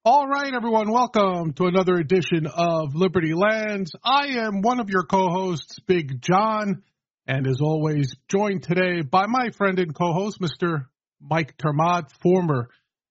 All right, everyone, welcome to another edition of Liberty Lands. I am one of your co-hosts, Big John, and as always, joined today by my friend and co-host, Mr. Mike Termott, former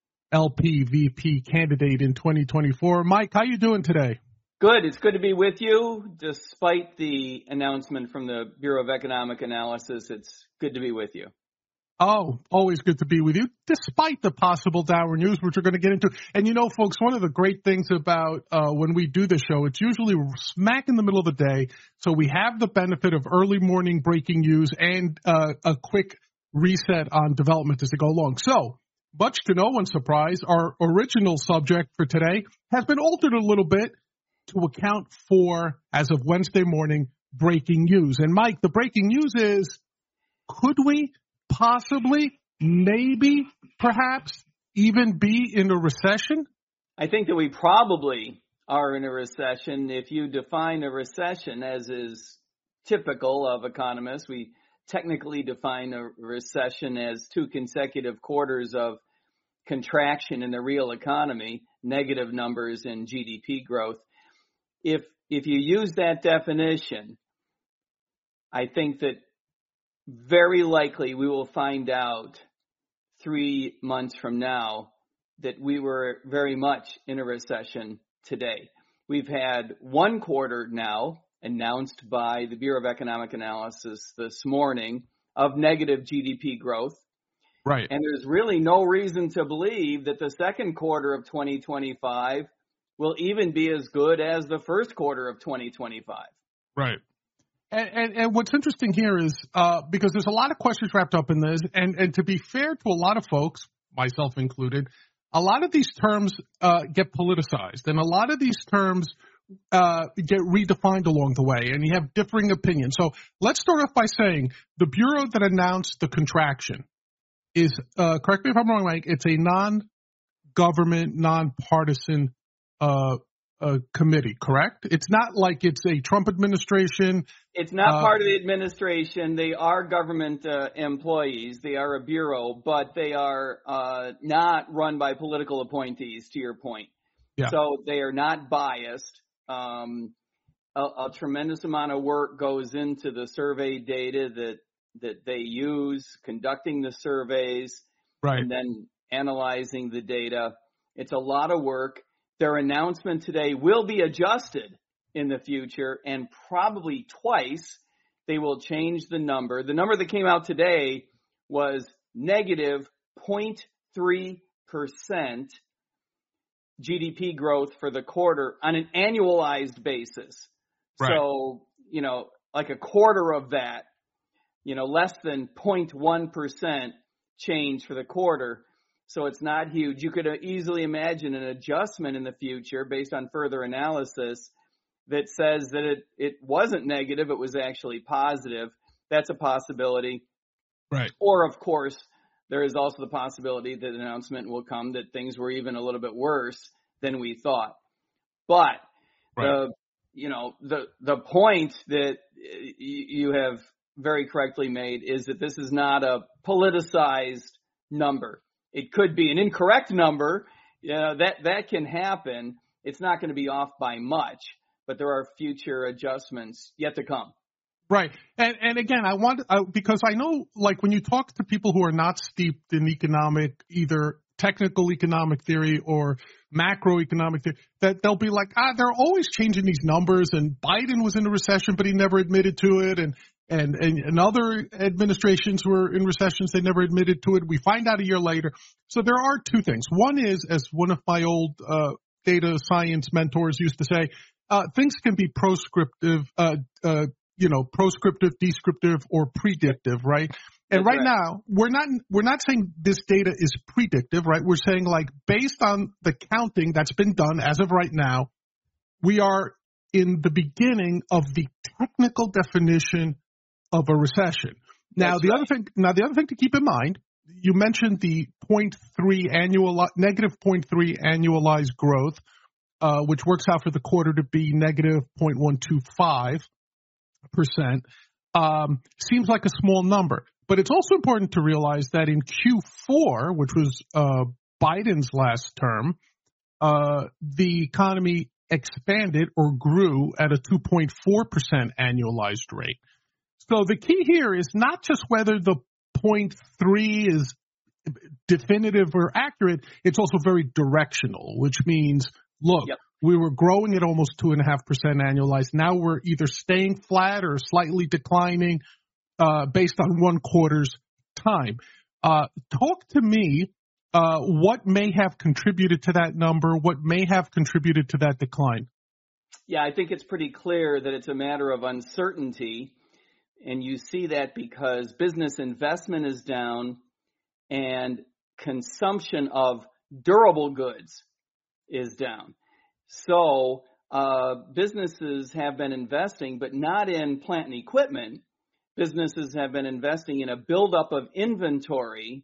LPVP candidate in 2024. Mike, how you doing today? Good. It's good to be with you. Despite the announcement from the Bureau of Economic Analysis, it's good to be with you. Oh, always good to be with you, despite the possible dour news, which we're going to get into. And you know, folks, one of the great things about when we do the show, it's usually smack in the middle of the day. So we have the benefit of early morning breaking news and a quick reset on development as they go along. So, much to no one's surprise, our original subject for today has been altered a little bit to account for, as of Wednesday morning, breaking news. And Mike, the breaking news is, could we possibly, maybe, perhaps, even be in a recession? I think that we probably are in a recession. If you define a recession, as is typical of economists, we technically define a recession as 2 consecutive quarters of contraction in the real economy, negative numbers in GDP growth. If you use that definition, I think that very likely we will find out 3 months from now that we were very much in a recession today. We've had 1 quarter now announced by the Bureau of Economic Analysis this morning of negative GDP growth. Right. And there's really no reason to believe that the second quarter of 2025 will even be as good as the first quarter of 2025. Right. And what's interesting here is because there's a lot of questions wrapped up in this, and to be fair to a lot of folks, myself included, a lot of these terms get politicized, and a lot of these terms get redefined along the way, and you have differing opinions. So let's start off by saying the Bureau that announced the contraction is, correct me if I'm wrong, Mike, it's a non-government, nonpartisan committee, correct? It's not like it's a Trump administration. It's not part of the administration. They are government employees. They are a bureau, but they are not run by political appointees, to your point. Yeah. So they are not biased. A tremendous amount of work goes into the survey data that they use, conducting the surveys, right, and then analyzing the data. It's a lot of work. Their announcement today will be adjusted in the future, and probably twice they will change the number. The number that came out today was negative 0.3% GDP growth for the quarter on an annualized basis. Right. So, like a quarter of that, less than 0.1% change for the quarter. So it's not huge. You could easily imagine an adjustment in the future based on further analysis that says that it wasn't negative, it was actually positive. That's a possibility. Right. Or, of course, there is also the possibility that an announcement will come that things were even a little bit worse than we thought. But right, the point that you have very correctly made is that this is not a politicized number. It could be an incorrect number. That can happen. It's not going to be off by much, but there are future adjustments yet to come. Right. And again, because I know, like, when you talk to people who are not steeped in either technical economic theory or macroeconomic theory, that they'll be like, they're always changing these numbers, and Biden was in a recession, but he never admitted to it, and other administrations were in recessions, they never admitted to it. We find out a year later. So there are 2 things. One is, as one of my old data science mentors used to say, things can be proscriptive, descriptive, or predictive, right? And right now, we're not saying this data is predictive, right? We're saying, like, based on the counting that's been done as of right now, we are in the beginning of the technical definition of a recession. Now, the other thing to keep in mind, you mentioned the negative 0.3 annualized growth, which works out for the quarter to be negative 0.125%. Seems like a small number, but it's also important to realize that in Q4, which was Biden's last term, the economy expanded or grew at a 2.4% annualized rate. So the key here is not just whether the 0.3 is definitive or accurate, it's also very directional, which means, look, Yep. we were growing at almost 2.5% annualized. Now we're either staying flat or slightly declining based on one quarter's time. Talk to me what may have contributed to that number, what may have contributed to that decline. Yeah, I think it's pretty clear that it's a matter of uncertainty. And you see that because business investment is down and consumption of durable goods is down. So businesses have been investing, but not in plant and equipment. Businesses have been investing in a buildup of inventory,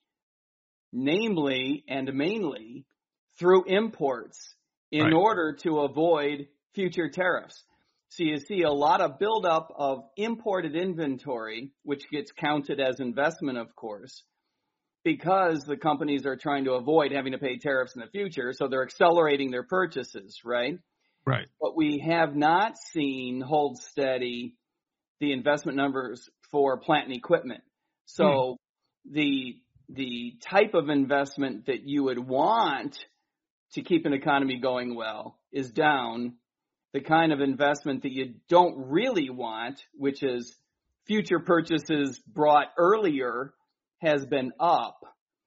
namely and mainly through imports in order to avoid future tariffs. So you see a lot of buildup of imported inventory, which gets counted as investment, of course, because the companies are trying to avoid having to pay tariffs in the future. So they're accelerating their purchases, right? Right. But we have not seen hold steady the investment numbers for plant and equipment. So the type of investment that you would want to keep an economy going well is down. The kind of investment that you don't really want, which is future purchases brought earlier, has been up.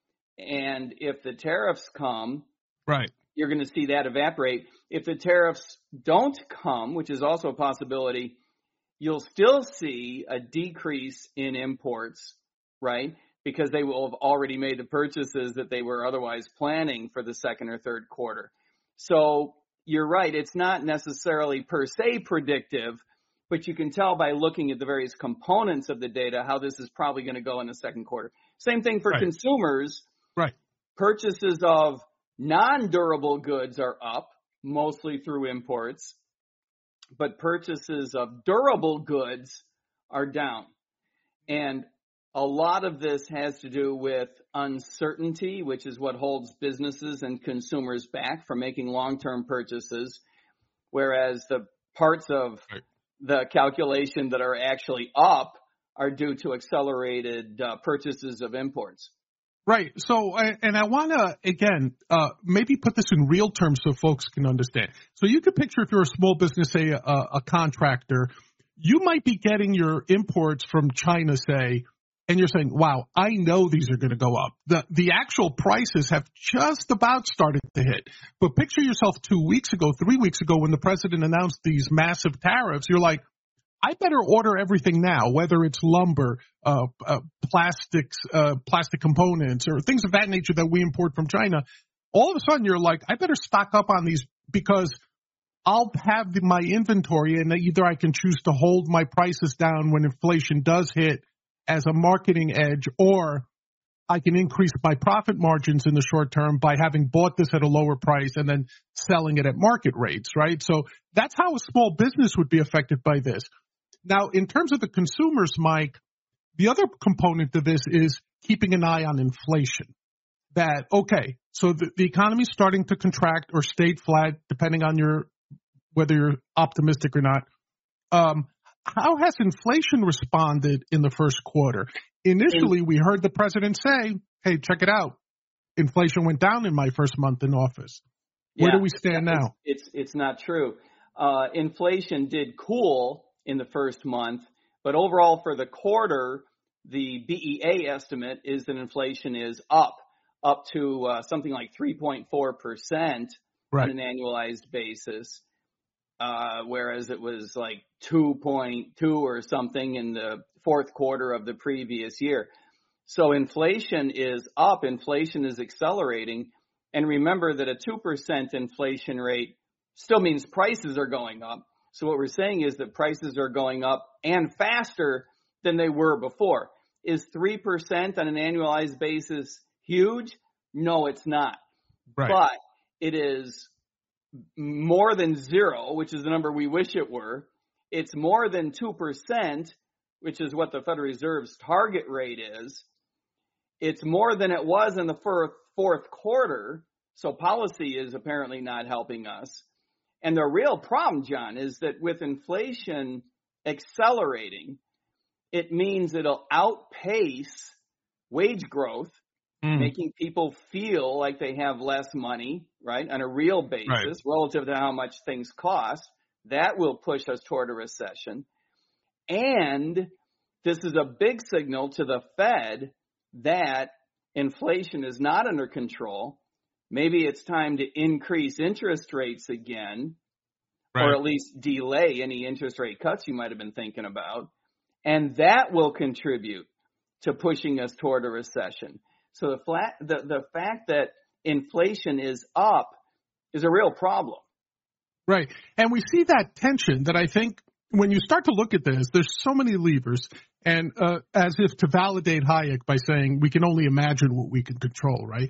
And if the tariffs come, you're going to see that evaporate. If the tariffs don't come, which is also a possibility, you'll still see a decrease in imports, right? Because they will have already made the purchases that they were otherwise planning for the second or third quarter. So you're right. It's not necessarily per se predictive, but you can tell by looking at the various components of the data how this is probably going to go in the second quarter. Same thing for consumers. Purchases of non-durable goods are up, mostly through imports, but purchases of durable goods are down. And a lot of this has to do with uncertainty, which is what holds businesses and consumers back from making long-term purchases, whereas the parts of the calculation that are actually up are due to accelerated purchases of imports. Right. So, and I want to, again, maybe put this in real terms so folks can understand. So you could picture if you're a small business, say a contractor, you might be getting your imports from China, say, and you're saying, wow, I know these are going to go up. The actual prices have just about started to hit. But picture yourself 2 weeks ago, 3 weeks ago, when the president announced these massive tariffs, you're like, I better order everything now, whether it's lumber, plastics, plastic components, or things of that nature that we import from China. All of a sudden, you're like, I better stock up on these because I'll have my inventory, and either I can choose to hold my prices down when inflation does hit as a marketing edge, or I can increase my profit margins in the short term by having bought this at a lower price and then selling it at market rates, right? So that's how a small business would be affected by this. Now, in terms of the consumers, Mike, the other component to this is keeping an eye on inflation. That, okay, so the economy is starting to contract or stayed flat, depending on whether you're optimistic or not. How has inflation responded in the first quarter? Initially, we heard the president say, hey, check it out. Inflation went down in my first month in office. Where do we stand now? It's not true. Inflation did cool in the first month, but overall for the quarter, the BEA estimate is that inflation is up to something like 3.4% on an annualized basis. Whereas it was like 2.2 or something in the fourth quarter of the previous year. So inflation is up, inflation is accelerating. And remember that a 2% inflation rate still means prices are going up. So what we're saying is that prices are going up and faster than they were before. Is 3% on an annualized basis huge? No, it's not. But it is more than zero, which is the number we wish it were. It's more than 2%, which is what the Federal Reserve's target rate is. It's more than it was in the fourth quarter. So policy is apparently not helping us. And the real problem, John, is that with inflation accelerating, it means it'll outpace wage growth, making people feel like they have less money, right, on a real basis relative to how much things cost. That will push us toward a recession. And this is a big signal to the Fed that inflation is not under control. Maybe it's time to increase interest rates again, or at least delay any interest rate cuts you might have been thinking about. And that will contribute to pushing us toward a recession. So the fact that inflation is up is a real problem. Right. And we see that tension that I think when you start to look at this, there's so many levers, and as if to validate Hayek by saying we can only imagine what we can control, right?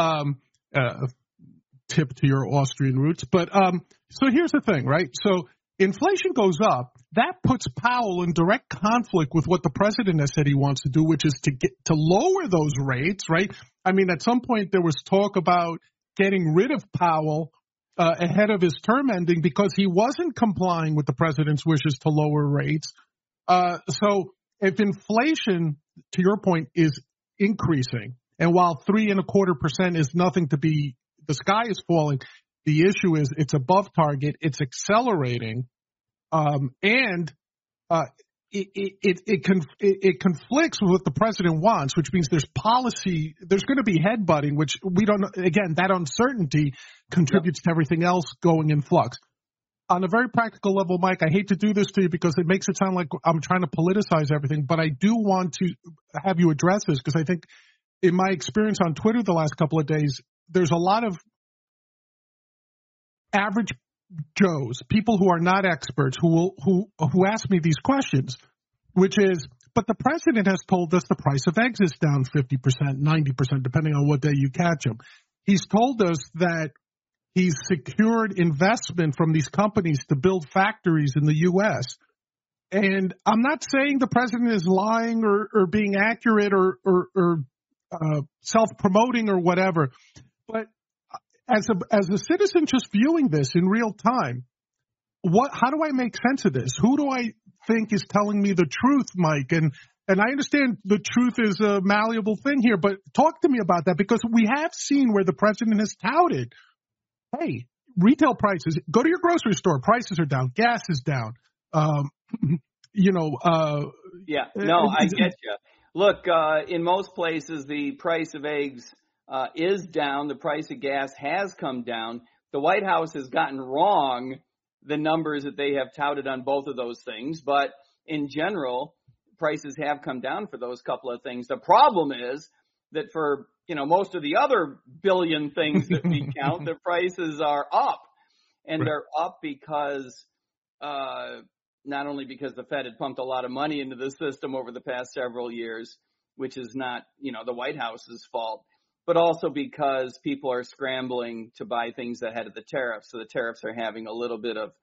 Tip to your Austrian roots. But so here's the thing, right? So inflation goes up. That puts Powell in direct conflict with what the president has said he wants to do, which is to lower those rates, right? I mean, at some point there was talk about getting rid of Powell ahead of his term ending because he wasn't complying with the president's wishes to lower rates. So if inflation, to your point, is increasing, and while 3.25% is nothing to be, the sky is falling, the issue is it's above target, it's accelerating, and it conflicts with what the president wants, which means there's policy, there's going to be headbutting, which we don't know. Again, that uncertainty contributes to everything else going in flux. On a very practical level, Mike, I hate to do this to you because it makes it sound like I'm trying to politicize everything, but I do want to have you address this because I think in my experience on Twitter the last couple of days, there's a lot of average Joes, people who are not experts, who ask me these questions, which is, but the president has told us the price of eggs is down 50%, 90%, depending on what day you catch him. He's told us that he's secured investment from these companies to build factories in the U.S. And I'm not saying the president is lying or being accurate or self-promoting or whatever, but as a citizen just viewing this in real time, how do I make sense of this? Who do I think is telling me the truth, Mike? And I understand the truth is a malleable thing here, but talk to me about that because we have seen where the president has touted, hey, retail prices, go to your grocery store, prices are down, gas is down. I get you. Look, in most places, the price of eggs is down. The price of gas has come down. The White House has gotten wrong the numbers that they have touted on both of those things. But in general, prices have come down for those couple of things. The problem is that for, most of the other billion things that we count, the prices are up. And they're up because not only because the Fed had pumped a lot of money into the system over the past several years, which is not, the White House's fault, but also because people are scrambling to buy things ahead of the tariffs. So the tariffs are having a little bit of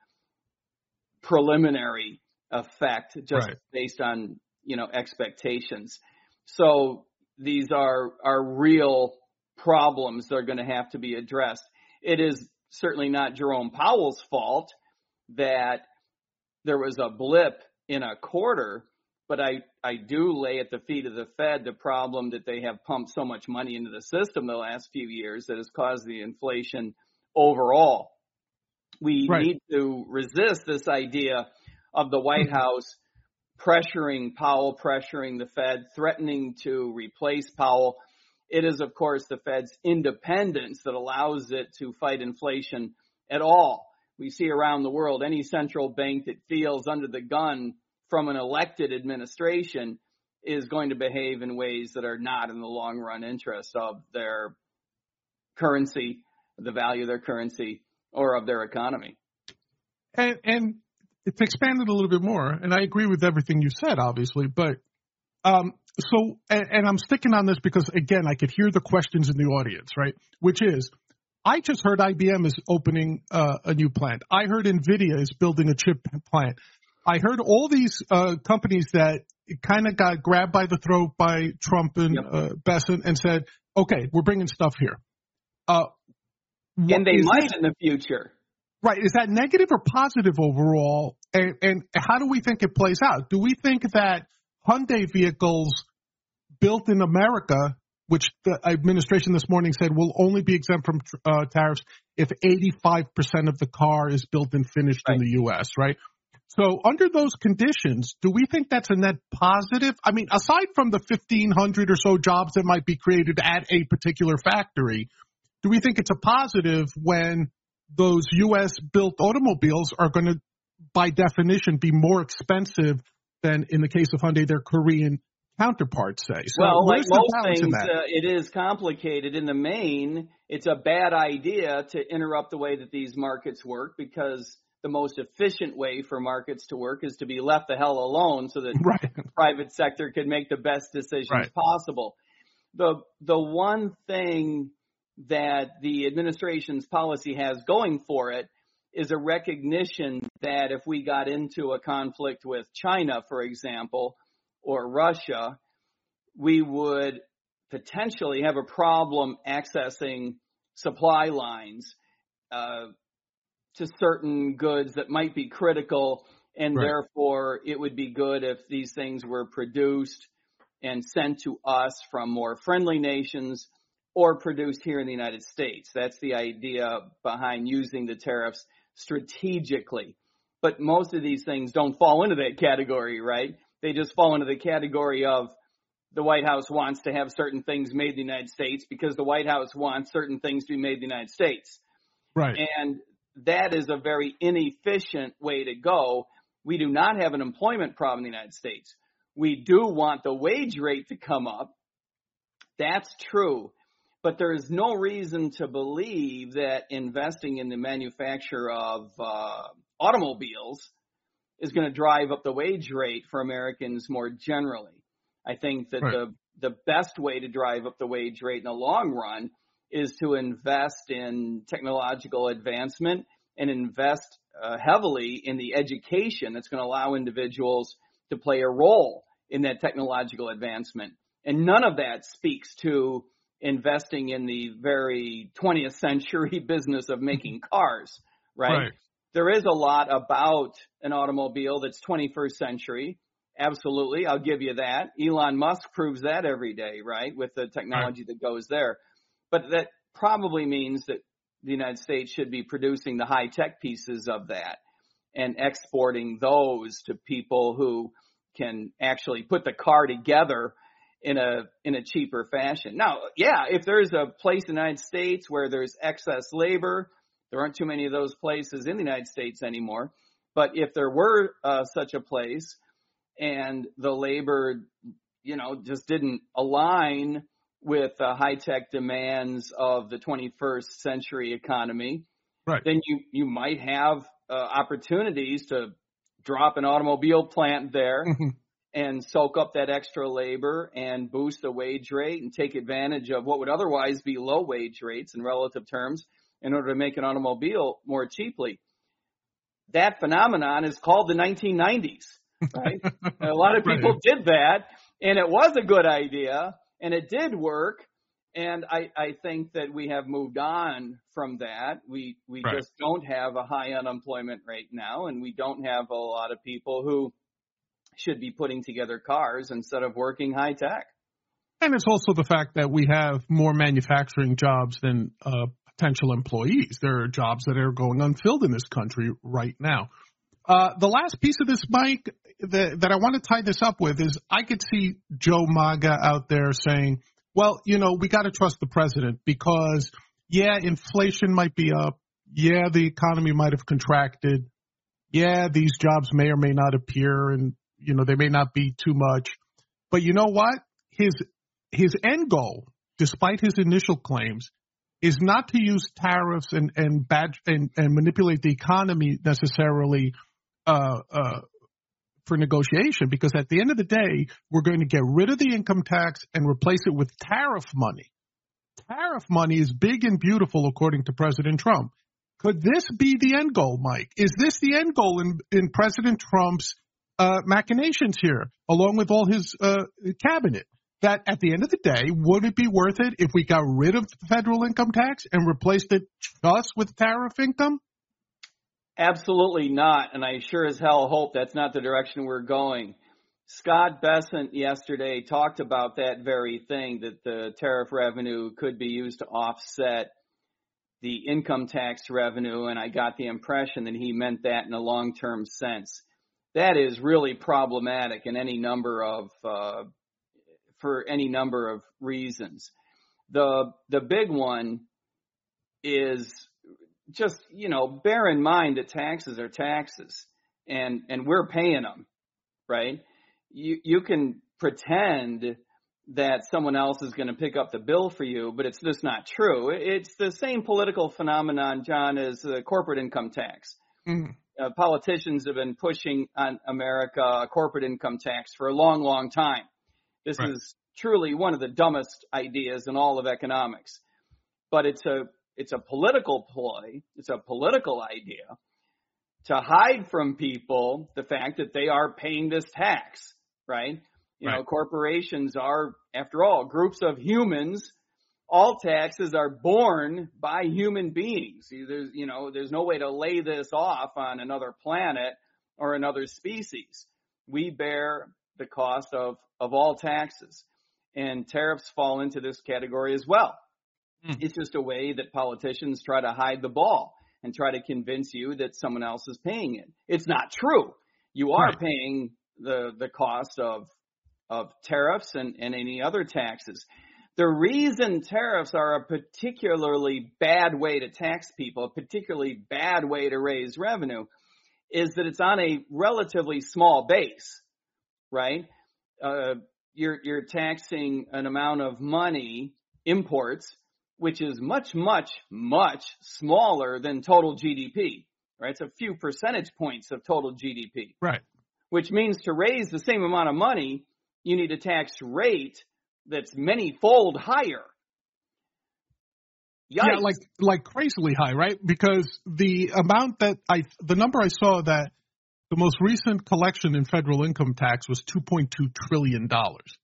preliminary effect just based on, expectations. So these are real problems that are going to have to be addressed. It is certainly not Jerome Powell's fault that there was a blip in a quarter, but I do lay at the feet of the Fed the problem that they have pumped so much money into the system the last few years that has caused the inflation overall. We need to resist this idea of the White House pressuring Powell, pressuring the Fed, threatening to replace Powell. It is, of course, the Fed's independence that allows it to fight inflation at all. We see around the world any central bank that feels under the gun from an elected administration is going to behave in ways that are not in the long run interest of their currency, the value of their currency, or of their economy. And it's expanded a little bit more, and I agree with everything you said, obviously, but I'm sticking on this because, again, I could hear the questions in the audience, right, which is, I just heard IBM is opening a new plant. I heard NVIDIA is building a chip plant. I heard all these companies that kind of got grabbed by the throat by Trump and Bessent and said, okay, we're bringing stuff here. And they might in the future. Right. Is that negative or positive overall? And how do we think it plays out? Do we think that Hyundai vehicles built in America, which the administration this morning said will only be exempt from tariffs if 85% of the car is built and finished in the U.S., right? So under those conditions, do we think that's a net positive? I mean, aside from the 1,500 or so jobs that might be created at a particular factory, do we think it's a positive when those U.S.-built automobiles are going to, by definition, be more expensive than, in the case of Hyundai, their Korean counterparts say? So well, like most things, it is complicated. In the main, it's a bad idea to interrupt the way that these markets work, because the most efficient way for markets to work is to be left the hell alone so that the private sector can make the best decisions possible. The one thing that the administration's policy has going for it is a recognition that if we got into a conflict with China, for example, or Russia, we would potentially have a problem accessing supply lines to certain goods that might be critical, and therefore it would be good if these things were produced and sent to us from more friendly nations or produced here in the United States. That's the idea behind using the tariffs strategically. But most of these things don't fall into that category, right? They just fall into the category of the White House wants to have certain things made in the United States because the White House wants certain things to be made in the United States. Right. And that is a very inefficient way to go. We do not have an employment problem in the United States. We do want the wage rate to come up. That's true. But there is no reason to believe that investing in the manufacture of automobiles is going to drive up the wage rate for Americans more generally. I think that the best way to drive up the wage rate in the long run is to invest in technological advancement and invest heavily in the education that's going to allow individuals to play a role in that technological advancement. And none of that speaks to investing in the very 20th century business of making cars, right? There is a lot about an automobile that's 21st century. Absolutely. I'll give you that. Elon Musk proves that every day, right? With the technology that goes there. But that probably means that the United States should be producing the high-tech pieces of that and exporting those to people who can actually put the car together in a cheaper fashion. Now, yeah, if there's a place in the United States where there's excess labor, there aren't too many of those places in the United States anymore. But if there were such a place and the labor, just didn't align with the high-tech demands of the 21st century economy, then you might have opportunities to drop an automobile plant there and soak up that extra labor and boost the wage rate and take advantage of what would otherwise be low wage rates in relative terms in order to make an automobile more cheaply. That phenomenon is called the 1990s, right? A lot of people did that, and it was a good idea, and it did work. And I think that we have moved on from that. We just don't have a high unemployment rate now, and we don't have a lot of people who should be putting together cars instead of working high tech. And it's also the fact that we have more manufacturing jobs than potential employees. There are jobs that are going unfilled in this country right now. The last piece of this, Mike, that I want to tie this up with is I could see Joe MAGA out there saying, well, we got to trust the president because, yeah, inflation might be up. Yeah, the economy might have contracted. Yeah, these jobs may or may not appear and, they may not be too much. But you know what? His end goal, despite his initial claims, is not to use tariffs and manipulate the economy necessarily for negotiation, because at the end of the day, we're going to get rid of the income tax and replace it with tariff money. Tariff money is big and beautiful, according to President Trump. Could this be the end goal, Mike? Is this the end goal in President Trump's machinations here, along with all his cabinet? that at the end of the day, would it be worth it if we got rid of the federal income tax and replaced it just with tariff income? Absolutely not, and I sure as hell hope that's not the direction we're going. Scott Bessent yesterday talked about that very thing, that the tariff revenue could be used to offset the income tax revenue, and I got the impression that he meant that in a long-term sense. That is really problematic in any number of for any number of reasons. The big one is just, bear in mind that taxes are taxes, and we're paying them, right? You can pretend that someone else is going to pick up the bill for you, but it's just not true. It's the same political phenomenon, John, as the corporate income tax. Mm-hmm. Politicians have been pushing on America a corporate income tax for a long, long time. This is truly one of the dumbest ideas in all of economics. But it's a political ploy. It's a political idea to hide from people the fact that they are paying this tax, right? Corporations are, after all, groups of humans. All taxes are borne by human beings. There's no way to lay this off on another planet or another species. We bear the cost of all taxes, and tariffs fall into this category as well. It's just a way that politicians try to hide the ball and try to convince you that someone else is paying it. It's not true. You are paying the cost of tariffs and any other taxes. The reason tariffs are a particularly bad way to tax people, a particularly bad way to raise revenue, is that it's on a relatively small base, right? You're taxing an amount of money, imports, which is much, much, much smaller than total GDP, right? It's a few percentage points of total GDP. Right. Which means to raise the same amount of money, you need a tax rate that's many-fold higher. Yikes. Yeah, like crazily high, right? Because the number I saw that the most recent collection in federal income tax was $2.2 trillion. Tariffs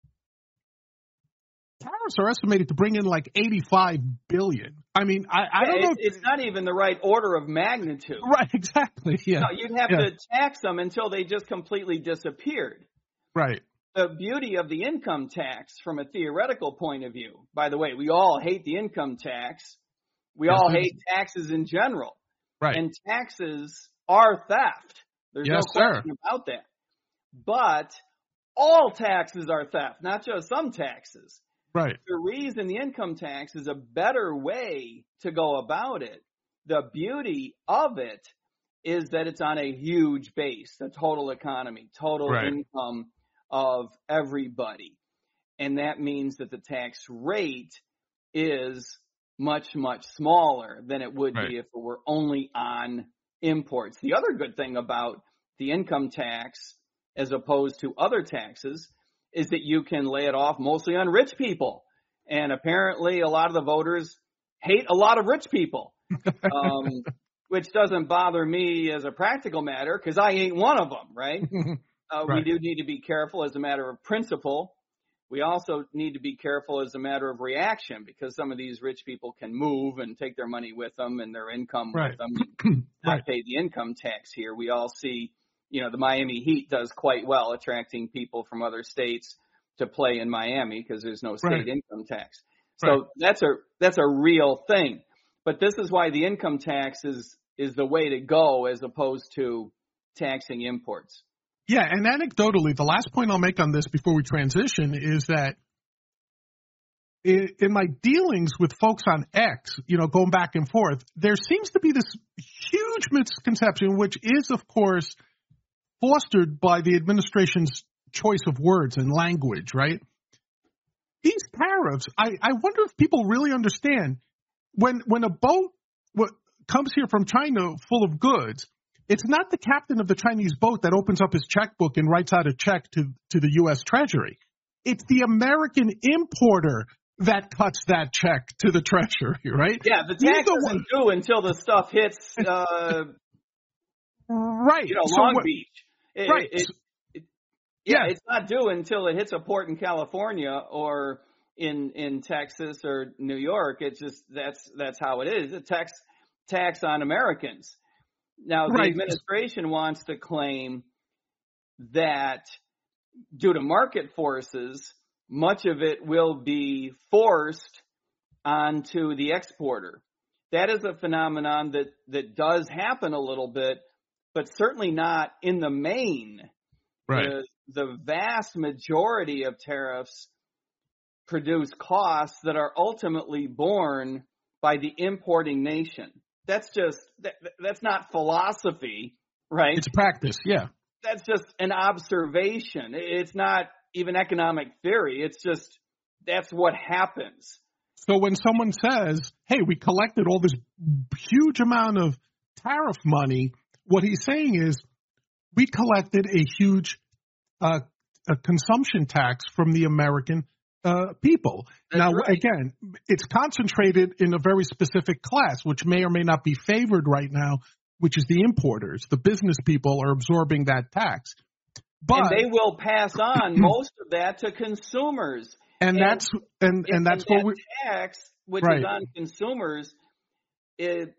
are estimated to bring in like $85 billion. I mean, I don't know. It's not even the right order of magnitude. Right, exactly. Yeah. No, you'd have to tax them until they just completely disappeared. Right. The beauty of the income tax from a theoretical point of view, by the way, we all hate the income tax. We all hate taxes in general. Right. And taxes are theft. There's no question about that. But all taxes are theft, not just some taxes. Right. The reason the income tax is a better way to go about it, the beauty of it is that it's on a huge base, the total economy, total income of everybody. And that means that the tax rate is much, much smaller than it would be if it were only on imports. The other good thing about the income tax, as opposed to other taxes, is that you can lay it off mostly on rich people. And apparently a lot of the voters hate a lot of rich people, which doesn't bother me as a practical matter because I ain't one of them, right? We do need to be careful as a matter of principle. We also need to be careful as a matter of reaction because some of these rich people can move and take their money with them and their income with them, not pay the income tax here. We all see, the Miami Heat does quite well attracting people from other states to play in Miami because there's no state income tax. So that's a real thing. But this is why the income tax is the way to go as opposed to taxing imports. Yeah, and anecdotally, the last point I'll make on this before we transition is that in my dealings with folks on X, going back and forth, there seems to be this huge misconception, which is, of course, fostered by the administration's choice of words and language, right? These tariffs, I wonder if people really understand when a boat comes here from China full of goods, it's not the captain of the Chinese boat that opens up his checkbook and writes out a check to the U.S. Treasury. It's the American importer that cuts that check to the Treasury, right? Yeah, the tax isn't due until the stuff hits, Long Beach. Yeah, it's not due until it hits a port in California or in Texas or New York. It's just that's how it is. A tax on Americans. Now the Right. administration wants to claim that due to market forces, much of it will be forced onto the exporter. That is a phenomenon that does happen a little bit, but certainly not in the main. Right. The vast majority of tariffs produce costs that are ultimately borne by the importing nation. That's not philosophy, right? It's practice, yeah. That's just an observation. It's not even economic theory. It's just that's what happens. So when someone says, hey, we collected all this huge amount of tariff money, what he's saying is we collected a huge a consumption tax from the American people. That's now, right. again, it's concentrated in a very specific class, which may or may not be favored right now, which is the importers. The business people are absorbing that tax. But, and they will pass on most of that to consumers. And that's what we tax, which right. is on consumers, it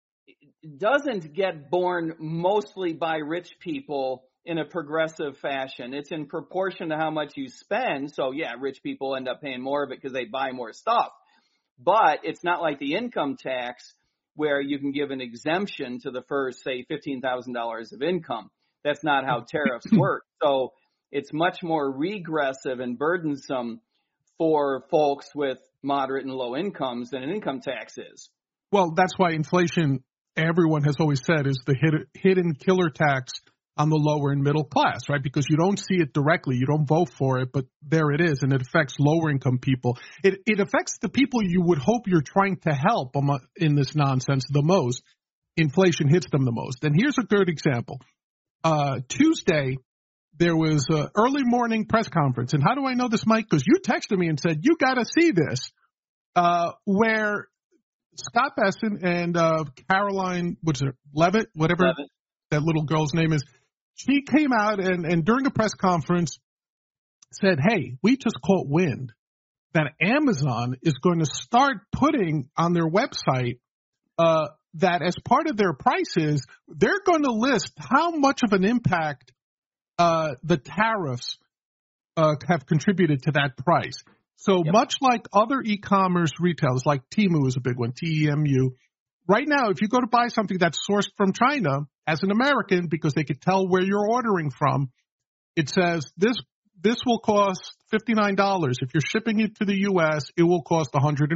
doesn't get borne mostly by rich people in a progressive fashion. It's in proportion to how much you spend. So yeah, rich people end up paying more of it because they buy more stuff. But it's not like the income tax where you can give an exemption to the first, say, $15,000 of income. That's not how tariffs work. So it's much more regressive and burdensome for folks with moderate and low incomes than an income tax is. Well, that's why inflation, everyone has always said, is the hidden killer tax on the lower and middle class, right? Because you don't see it directly. You don't vote for it, but there it is, and it affects lower income people. It affects the people you would hope you're trying to help in this nonsense the most. Inflation hits them the most. And here's a good example. Tuesday, there was an early morning press conference. And how do I know this, Mike? Because you texted me and said, you got to see this, where Scott Besson and Caroline, Levitt, whatever that little girl's name is, she came out and during a press conference said, hey, we just caught wind that Amazon is going to start putting on their website that as part of their prices, they're going to list how much of an impact the tariffs have contributed to that price. So much like other e-commerce retailers, like Temu is a big one, TEMU, right now, if you go to buy something that's sourced from China, as an American, because they could tell where you're ordering from, it says this will cost $59. If you're shipping it to the U.S., it will cost $140.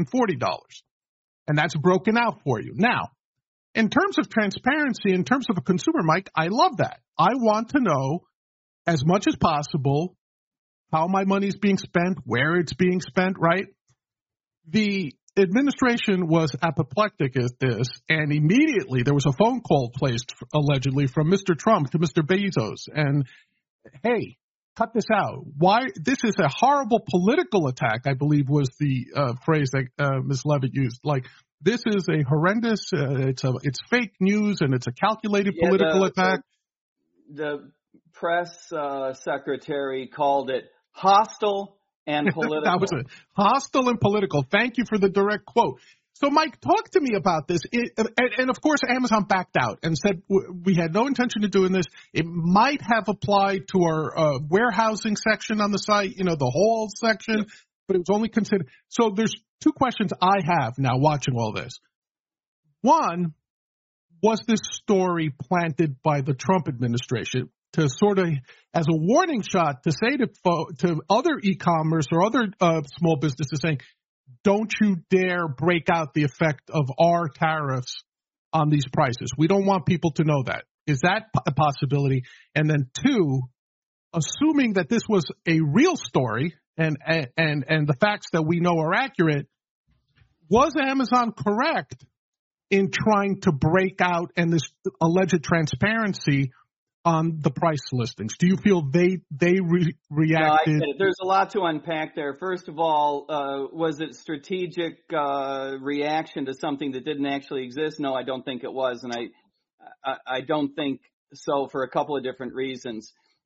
And that's broken out for you. Now, in terms of transparency, in terms of a consumer, Mike, I love that. I want to know as much as possible how my money is being spent, where it's being spent, right? The administration was apoplectic at this, and immediately there was a phone call placed, allegedly, from Mr. Trump to Mr. Bezos. And, hey, cut this out. Why? This is a horrible political attack, I believe was the phrase that Ms. Levitt used. Like, this is a horrendous, it's fake news, and it's a calculated political attack. The press secretary called it hostile and political. That was it. Hostile and political. Thank you for the direct quote. So, Mike, talk to me about this. And, of course, Amazon backed out and said we had no intention of doing this. It might have applied to our warehousing section on the site, the whole section, but it was only considered. So there's two questions I have now watching all this. One, was this story planted by the Trump administration to sort of, as a warning shot, to say to other e-commerce or other small businesses saying, don't you dare break out the effect of our tariffs on these prices. We don't want people to know that. Is that a possibility? And then two, assuming that this was a real story and the facts that we know are accurate, was Amazon correct in trying to break out and this alleged transparency on the price listings? Do you feel they reacted? There's a lot to unpack there. First of all, was it strategic reaction to something that didn't actually exist? No, I don't think it was, and I don't think so for a couple of different reasons.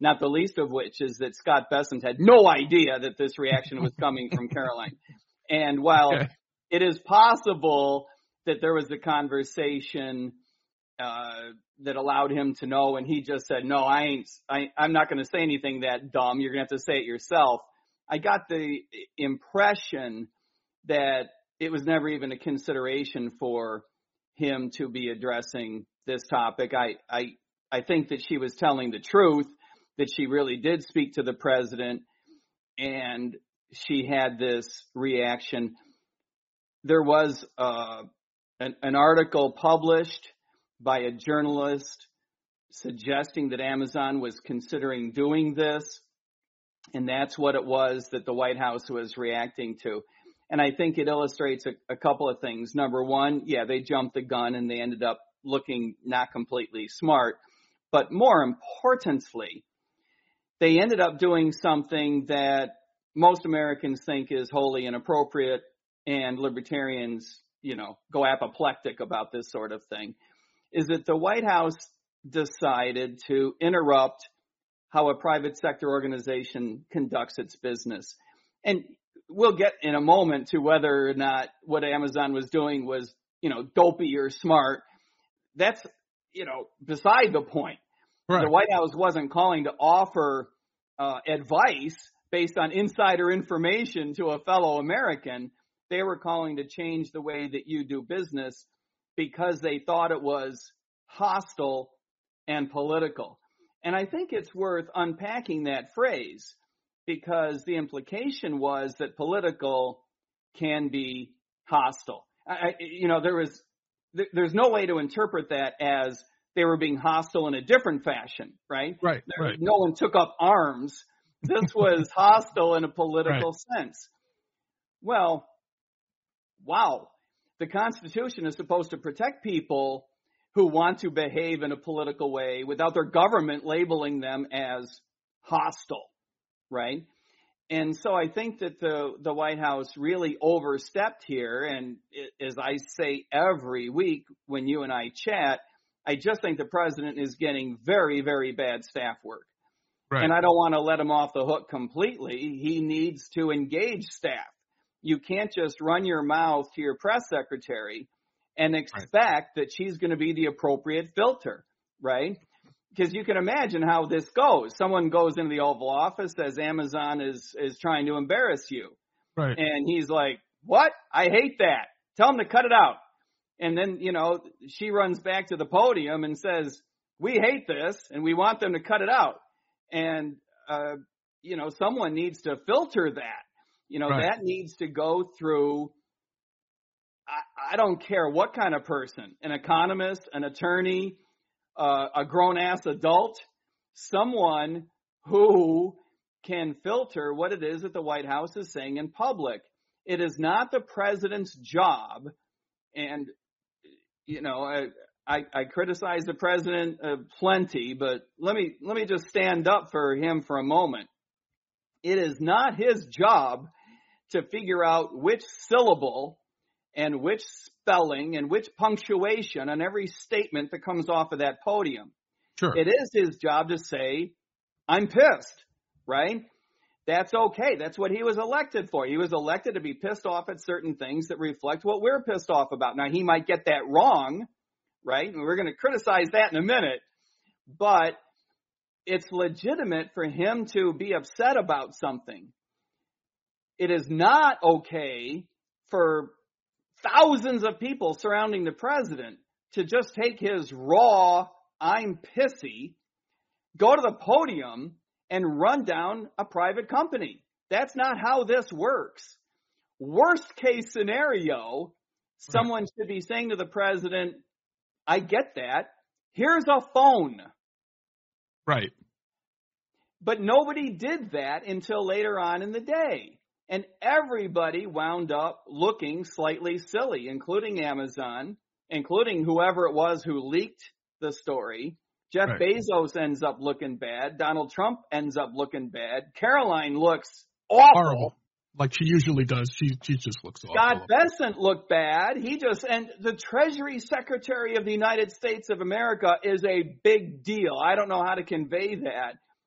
not the least of which is that Scott Bessent had no idea that this reaction was coming from Caroline. And while it is possible that there was a conversation that allowed him to know, and he just said, no, I'm not going to say anything that dumb. You're going to have to say it yourself. I got the impression that it was never even a consideration for him to be addressing this topic. I think that she was telling the truth, that she really did speak to the president, and she had this reaction. There was an article published by a journalist suggesting that Amazon was considering doing this, and that's what it was that the White House was reacting to. And I think it illustrates a couple of things. Number one, they jumped the gun and they ended up looking not completely smart. But more importantly, they ended up doing something that most Americans think is wholly inappropriate, and libertarians, go apoplectic about this sort of thing, is that the White House decided to interrupt how a private sector organization conducts its business. And we'll get in a moment to whether or not what Amazon was doing was, dopey or smart. That's, beside the point. Right. The White House wasn't calling to offer advice based on insider information to a fellow American. They were calling to change the way that you do business because they thought it was hostile and political. And I think it's worth unpacking that phrase, because the implication was that political can be hostile. There's no way to interpret that as they were being hostile in a different fashion, right? Right. No one took up arms. This was hostile in a political sense. Well, wow. The Constitution is supposed to protect people who want to behave in a political way without their government labeling them as hostile, right? And so I think that the White House really overstepped here. And as I say every week when you and I chat, I just think the president is getting very, very bad staff work. Right. And I don't want to let him off the hook completely. He needs to engage staff. You can't just run your mouth to your press secretary and expect that she's going to be the appropriate filter, right? Because you can imagine how this goes. Someone goes into the Oval Office, says Amazon is trying to embarrass you. Right. And he's like, what? I hate that. Tell him to cut it out. And then, she runs back to the podium and says, we hate this and we want them to cut it out. And, someone needs to filter that. That needs to go through, I don't care what kind of person, an economist, an attorney, a grown-ass adult, someone who can filter what it is that the White House is saying in public. It is not the president's job. And, I criticize the president plenty, but let me just stand up for him for a moment. It is not his job to figure out which syllable and which spelling and which punctuation on every statement that comes off of that podium. Sure. It is his job to say, I'm pissed, right? That's okay. That's what he was elected for. He was elected to be pissed off at certain things that reflect what we're pissed off about. Now, he might get that wrong, right? And we're going to criticize that in a minute. But it's legitimate for him to be upset about something. It is not okay for thousands of people surrounding the president to just take his raw, I'm pissy, go to the podium and run down a private company. That's not how this works. Worst case scenario, someone should be saying to the president, I get that. Here's a phone. Right. But nobody did that until later on in the day. And everybody wound up looking slightly silly, including Amazon, including whoever it was who leaked the story. Jeff Bezos ends up looking bad. Donald Trump ends up looking bad. Caroline looks awful. Horrible. Like she usually does. She just looks awful. Scott Bessent looked bad. And the Treasury Secretary of the United States of America is a big deal. I don't know how to convey that.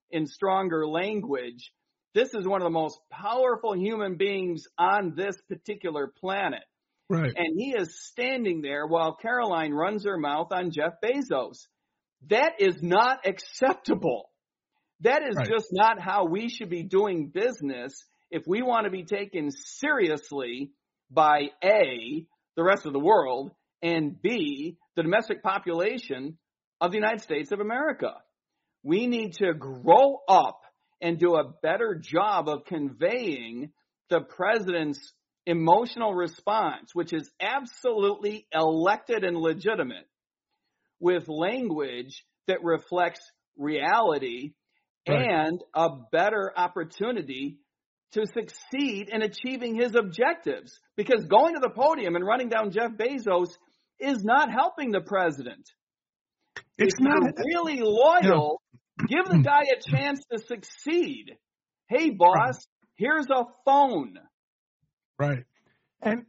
in stronger language. This is one of the most powerful human beings on this particular planet. Right. And he is standing there while Caroline runs her mouth on Jeff Bezos. That is not acceptable. That is just not how we should be doing business if we want to be taken seriously by A, the rest of the world, and B, the domestic population of the United States of America. We need to grow up and do a better job of conveying the president's emotional response, which is absolutely elected and legitimate, with language that reflects reality and a better opportunity to succeed in achieving his objectives. Because going to the podium and running down Jeff Bezos is not helping the president. It's if not you're really loyal. Give the guy a chance to succeed. Hey, boss, here's a phone. Right. And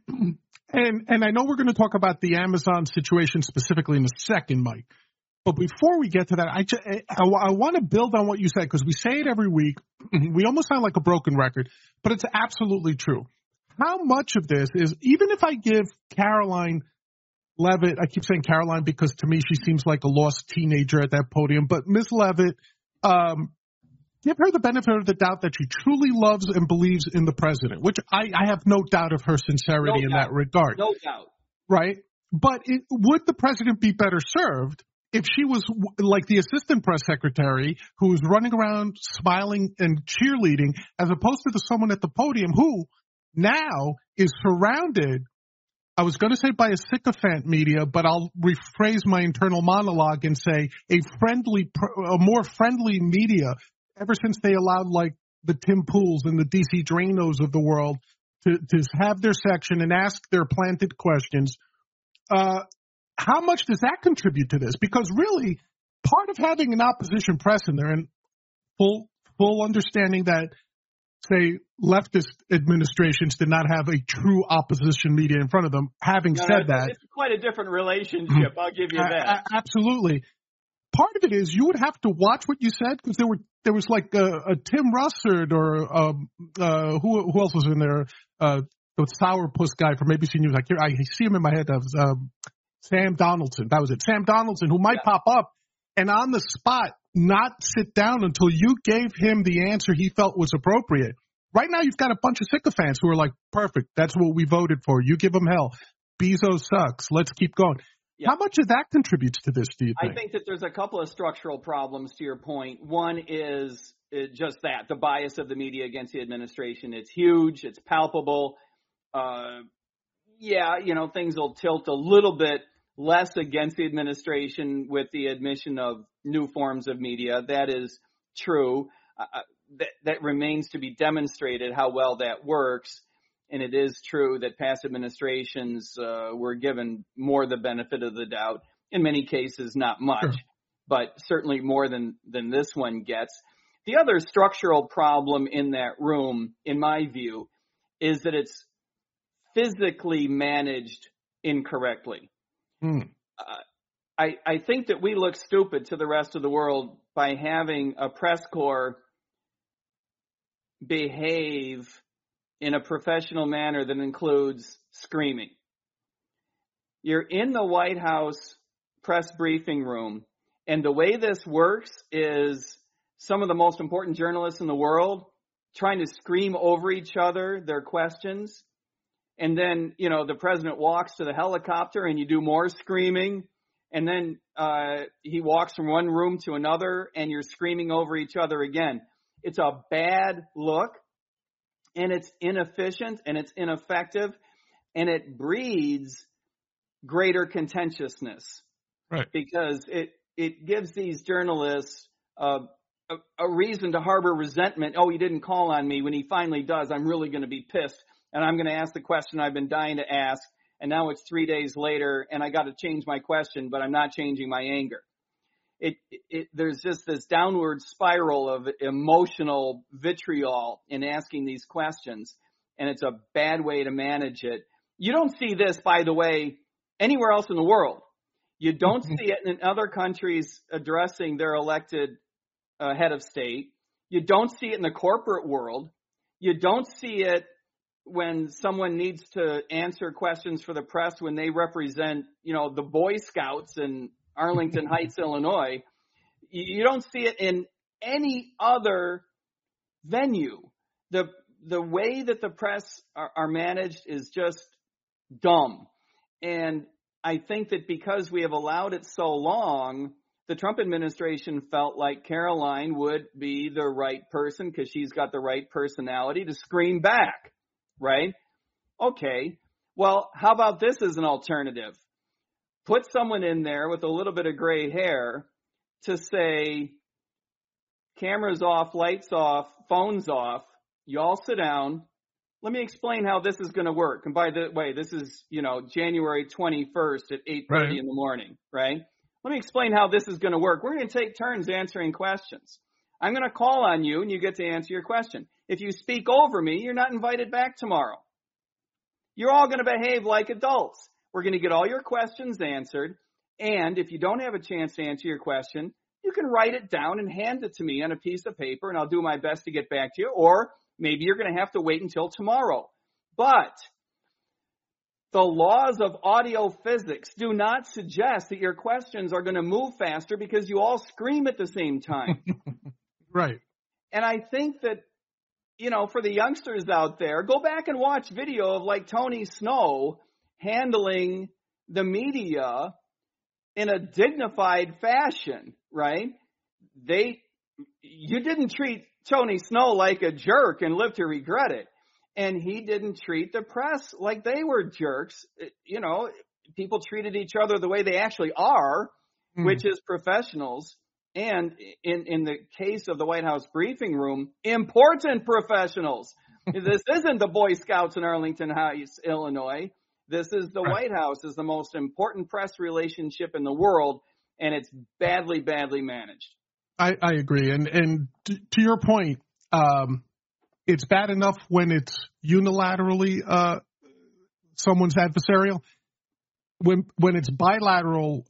I know we're going to talk about the Amazon situation specifically in a second, Mike. But before we get to that, I want to build on what you said, because we say it every week. We almost sound like a broken record, but it's absolutely true. How much of this is, even if I give Caroline Leavitt, I keep saying Caroline because to me she seems like a lost teenager at that podium, but Ms. Leavitt, give her the benefit of the doubt that she truly loves and believes in the president, which I have no doubt of her sincerity in that regard. No doubt. Right? But would the president be better served if she was like the assistant press secretary who was running around smiling and cheerleading, as opposed to someone at the podium who now is surrounded, I was going to say by a sycophant media, but I'll rephrase my internal monologue and say a more friendly media, ever since they allowed like the Tim Pools and the DC Drainos of the world to have their section and ask their planted questions. How much does that contribute to this? Because really, part of having an opposition press in there, and full understanding that, say, leftist administrations did not have a true opposition media in front of them. Having said that, it's quite a different relationship. I'll give you that. Absolutely. Part of it is you would have to watch what you said, because there was like a Tim Russert or who else was in there? The sourpuss guy from ABC News. I see him in my head. Sam Donaldson. That was it. Sam Donaldson, who might pop up and on the spot not sit down until you gave him the answer he felt was appropriate. Right now, you've got a bunch of sycophants who are like, perfect, that's what we voted for. You give them hell. Bezos sucks. Let's keep going. Yeah. How much of that contributes to this, do you think? I think that there's a couple of structural problems to your point. One is just that, the bias of the media against the administration. It's huge. It's palpable. Things will tilt a little bit less against the administration with the admission of new forms of media. That is true. That remains to be demonstrated how well that works. And it is true that past administrations were given more the benefit of the doubt. In many cases, not much, but certainly more than this one gets. The other structural problem in that room, in my view, is that it's physically managed incorrectly. I think that we look stupid to the rest of the world by having a press corps behave in a professional manner that includes screaming. You're in the White House press briefing room, and the way this works is some of the most important journalists in the world trying to scream over each other their questions. And then, the president walks to the helicopter and you do more screaming. And then he walks from one room to another and you're screaming over each other again. It's a bad look, and it's inefficient, and it's ineffective, and it breeds greater contentiousness. Right. Because it gives these journalists a reason to harbor resentment. Oh, he didn't call on me. When he finally does, I'm really going to be pissed. And I'm going to ask the question I've been dying to ask. And now it's 3 days later and I got to change my question, but I'm not changing my anger. There's just this downward spiral of emotional vitriol in asking these questions. And it's a bad way to manage it. You don't see this, by the way, anywhere else in the world. You don't see it in other countries addressing their elected head of state. You don't see it in the corporate world. You don't see it when someone needs to answer questions for the press when they represent, the Boy Scouts in Arlington Heights, Illinois. You don't see it in any other venue. The way that the press are managed is just dumb. And I think that because we have allowed it so long, the Trump administration felt like Caroline would be the right person because she's got the right personality to scream back, right? Okay, well, how about this as an alternative? Put someone in there with a little bit of gray hair to say, cameras off, lights off, phones off, you all sit down. Let me explain how this is going to work. And by the way, this is, January 21st at 8:30 in the morning, right? Let me explain how this is going to work. We're going to take turns answering questions. I'm going to call on you and you get to answer your question. If you speak over me, you're not invited back tomorrow. You're all going to behave like adults. We're going to get all your questions answered. And if you don't have a chance to answer your question, you can write it down and hand it to me on a piece of paper and I'll do my best to get back to you. Or maybe you're going to have to wait until tomorrow. But the laws of audio physics do not suggest that your questions are going to move faster because you all scream at the same time. Right. And I think that, for the youngsters out there, go back and watch video of like Tony Snow handling the media in a dignified fashion, right? You didn't treat Tony Snow like a jerk and live to regret it. And he didn't treat the press like they were jerks. People treated each other the way they actually are, which is professionals. And in the case of the White House briefing room, important professionals. This isn't the Boy Scouts in Arlington Heights, Illinois. This is the White House, is the most important press relationship in the world, and it's badly, badly managed. I agree. And to your point, it's bad enough when it's unilaterally someone's adversarial. When it's bilateral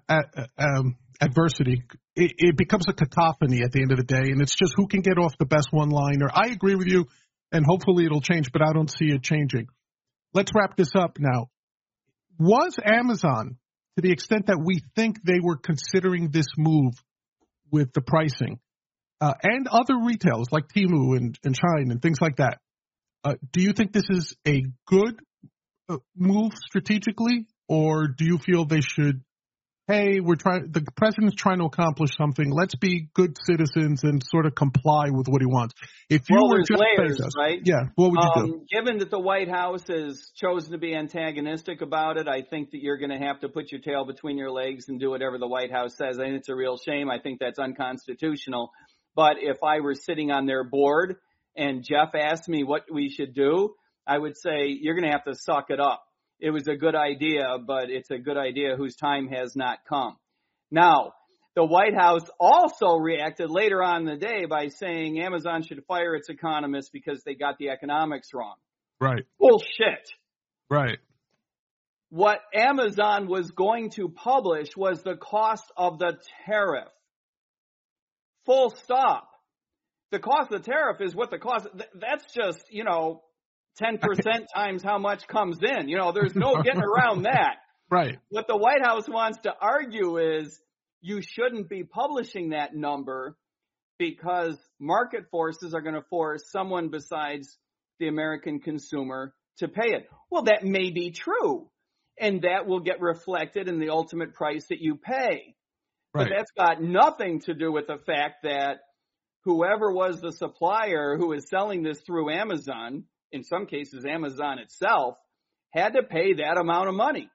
adversity, it becomes a cacophony at the end of the day, and it's just who can get off the best one-liner. I agree with you, and hopefully it'll change, but I don't see it changing. Let's wrap this up now. Was Amazon, to the extent that we think they were considering this move with the pricing, and other retailers like Temu and Shine and things like that, do you think this is a good move strategically, or do you feel they should, hey, the president's trying to accomplish something, let's be good citizens and sort of comply with what he wants? If you were Jeff Bezos, right? Yeah, what would you do? Given that the White House has chosen to be antagonistic about it, I think that you're going to have to put your tail between your legs and do whatever the White House says. I think it's a real shame. I think that's unconstitutional. But if I were sitting on their board and Jeff asked me what we should do, I would say, you're going to have to suck it up. It was a good idea, but it's a good idea whose time has not come. Now, the White House also reacted later on in the day by saying Amazon should fire its economists because they got the economics wrong. Right. Bullshit. Right. What Amazon was going to publish was the cost of the tariff. Full stop. The cost of the tariff is what the cost, that's just, 10% times how much comes in. There's no getting around that. Right. What the White House wants to argue is you shouldn't be publishing that number because market forces are going to force someone besides the American consumer to pay it. Well, that may be true, and that will get reflected in the ultimate price that you pay. But that's got nothing to do with the fact that whoever was the supplier who is selling this through Amazon, in some cases Amazon itself, had to pay that amount of money.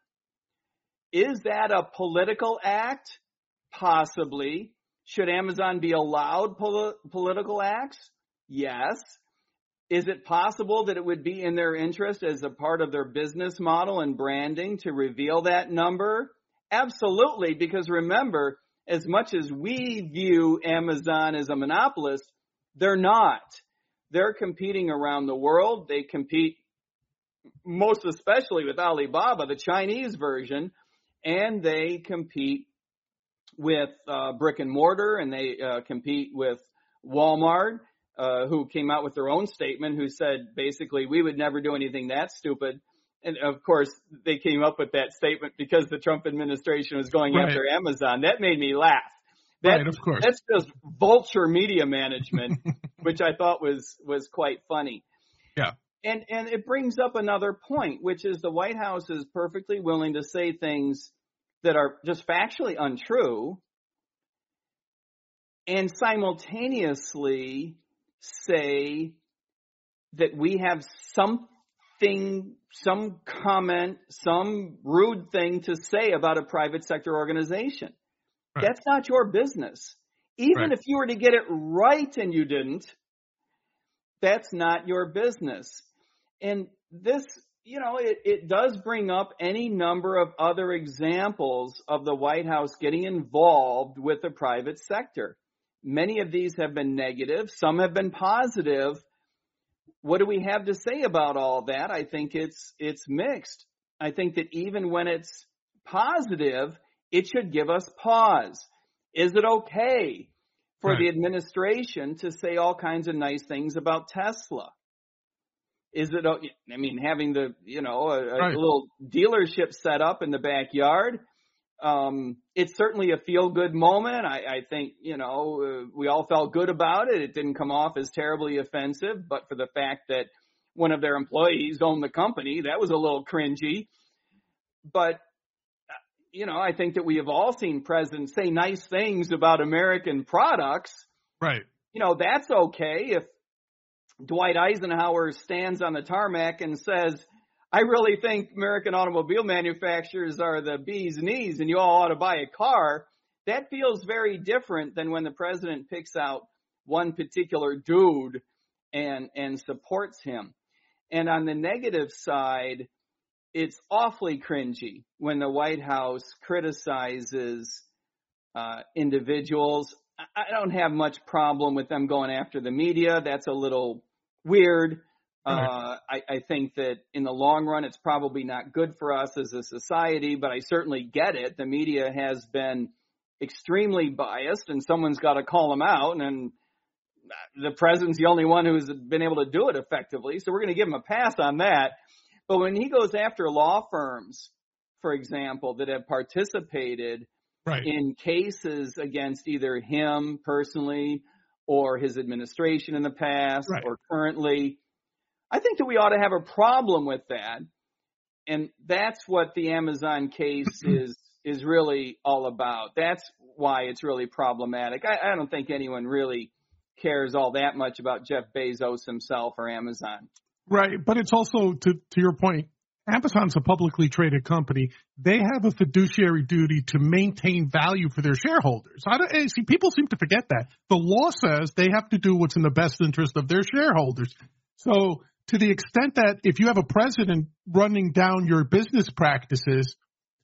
Is that a political act? Possibly. Should Amazon be allowed political acts? Yes. Is it possible that it would be in their interest as a part of their business model and branding to reveal that number? Absolutely, because remember, as much as we view Amazon as a monopolist, they're not. They're competing around the world. They compete most especially with Alibaba, the Chinese version, and they compete with brick and mortar, and they compete with Walmart, who came out with their own statement, who said basically we would never do anything that stupid. And of course, they came up with that statement because the Trump administration was going after Amazon. That made me laugh. Right, of course. That's just vulture media management, which I thought was quite funny. Yeah. And it brings up another point, which is the White House is perfectly willing to say things that are just factually untrue and simultaneously say that we have something, some comment, some rude thing to say about a private sector organization. Right. That's not your business. Even if you were to get it right and you didn't, that's not your business. And this, it does bring up any number of other examples of the White House getting involved with the private sector. Many of these have been negative. Some have been positive. What do we have to say about all that? I think it's mixed. I think that even when it's positive, it should give us pause. Is it okay for the administration to say all kinds of nice things about Tesla? Is it, having a little dealership set up in the backyard, it's certainly a feel-good moment. I think, we all felt good about it. It didn't come off as terribly offensive, but for the fact that one of their employees owned the company, that was a little cringy. But, I think that we have all seen presidents say nice things about American products. Right. That's okay. If Dwight Eisenhower stands on the tarmac and says, I really think American automobile manufacturers are the bee's knees and you all ought to buy a car, that feels very different than when the president picks out one particular dude and supports him. And on the negative side, it's awfully cringy when the White House criticizes individuals. I don't have much problem with them going after the media. That's a little weird. I think that in the long run, it's probably not good for us as a society, but I certainly get it. The media has been extremely biased, and someone's got to call them out, and the president's the only one who's been able to do it effectively, so we're going to give him a pass on that. But when he goes after law firms, for example, that have participated in cases against either him personally or his administration in the past or currently, I think that we ought to have a problem with that. And that's what the Amazon case is really all about. That's why it's really problematic. I don't think anyone really cares all that much about Jeff Bezos himself or Amazon. Right. But it's also, to your point, Amazon's a publicly traded company. They have a fiduciary duty to maintain value for their shareholders. People seem to forget that. The law says they have to do what's in the best interest of their shareholders. So to the extent that if you have a president running down your business practices,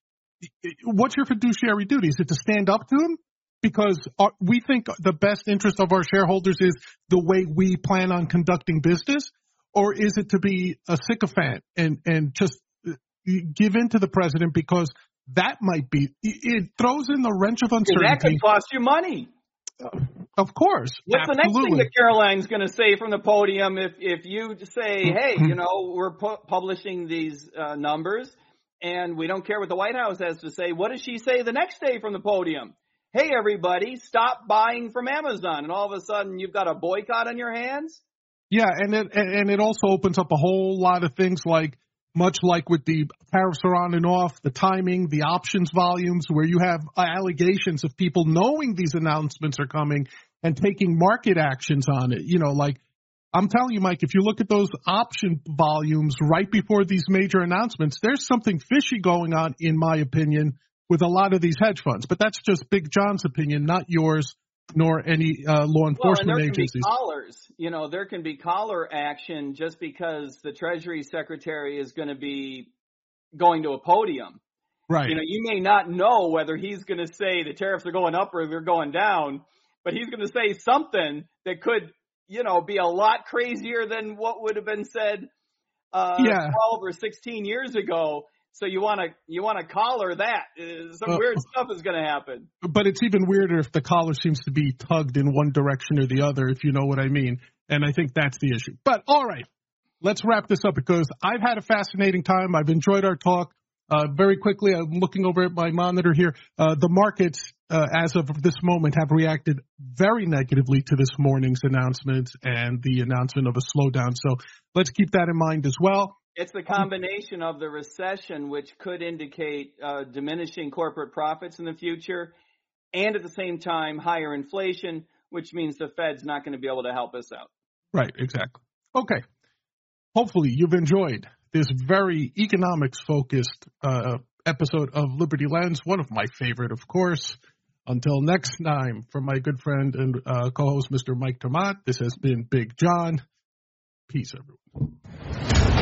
what's your fiduciary duty? Is it to stand up to him? Because we think the best interest of our shareholders is the way we plan on conducting business? Or is it to be a sycophant and just give in to the president because that might be – it throws in the wrench of uncertainty. That could cost you money. Of course. What's the next thing that Caroline's going to say from the podium if you say, hey, we're publishing these numbers and we don't care what the White House has to say? What does she say the next day from the podium? Hey, everybody, stop buying from Amazon. And all of a sudden you've got a boycott on your hands? Yeah, and it also opens up a whole lot of things much like with the tariffs are on and off, the timing, the options volumes, where you have allegations of people knowing these announcements are coming and taking market actions on it. I'm telling you, Mike, if you look at those option volumes right before these major announcements, there's something fishy going on, in my opinion, with a lot of these hedge funds. But that's just Big John's opinion, not yours, nor any law enforcement agencies. There can be collar action just because the Treasury Secretary is going to be going to a podium. Right. You may not know whether he's going to say the tariffs are going up or they're going down, but he's going to say something that could, be a lot crazier than what would have been said 12 or 16 years ago. So you want to collar that. Some weird stuff is going to happen. But it's even weirder if the collar seems to be tugged in one direction or the other, if you know what I mean. And I think that's the issue. But all right, let's wrap this up because I've had a fascinating time. I've enjoyed our talk. Very quickly, I'm looking over at my monitor here. The markets, as of this moment, have reacted very negatively to this morning's announcement and the announcement of a slowdown. So let's keep that in mind as well. It's the combination of the recession, which could indicate diminishing corporate profits in the future, and at the same time, higher inflation, which means the Fed's not going to be able to help us out. Right, exactly. Okay. Hopefully you've enjoyed this very economics-focused episode of Liberty Lens, one of my favorite, of course. Until next time, from my good friend and co-host, Mr. Mike Tomat, this has been Big John. Peace, everyone.